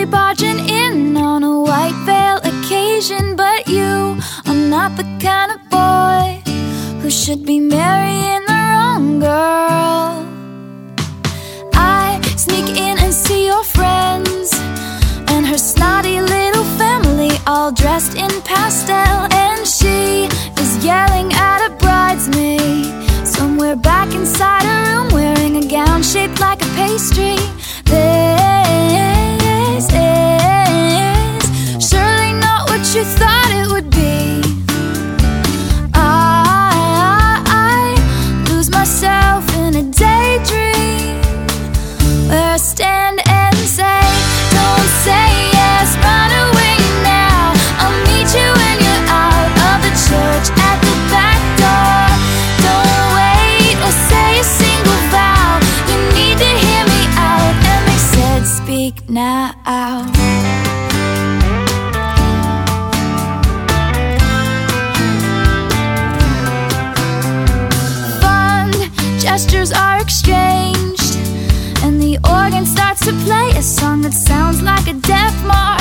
barging in on a white veil occasion, but you are not the kind of boy who should be marrying the wrong girl. I sneak in and see your friends and her snotty little family, all dressed in pastel, and she is yelling at a bridesmaid somewhere back inside a room, wearing a gown shaped like a pastry. This is surely not what you thought it would be. I lose myself in a daydream where I stand and say, don't say yes, run away now. I'll meet you when you're out of the church at the back door. Don't wait or say a single vow. You need to hear me out. And they said, speak now. Fond gestures are exchanged, and the organ starts to play a song that sounds like a death march.